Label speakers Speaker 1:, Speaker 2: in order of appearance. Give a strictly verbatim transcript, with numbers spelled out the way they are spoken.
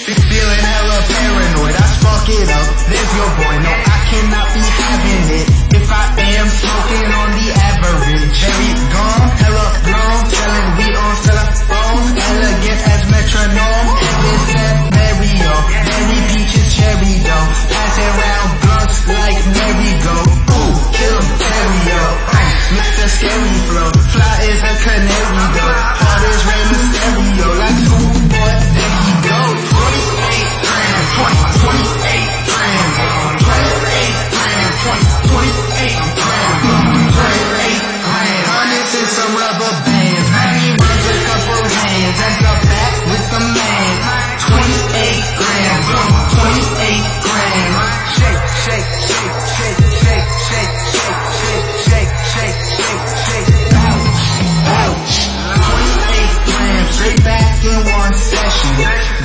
Speaker 1: Feeling hella paranoid, I spark it up. There's your boy, no I cannot be having it. If I am smoking on the average, cherry gone, hella blown, selling weed on telephone, elegant as metronome. This that Mario, berry peaches, cherry dough, passing round blunts like merry-go. Ooh, kill him, Terrio, Mister Scary Flow, fly is a canary though, heart is Rey Mysterio, like Superboy, there he go. twenty-eight grams, twenty-eight grams, twenty-eight grams, twenty-eight grams, twenty-eight grams, hundreds and some rubber bands, money runs a couple hands, ends up back with the man. twenty-eight grams, twenty-eight grams, shake, shake, shake, shake, shake, shake, shake, shake, shake, shake, shake, shake, ouch, ouch, twenty-eight grams, straight back in one session.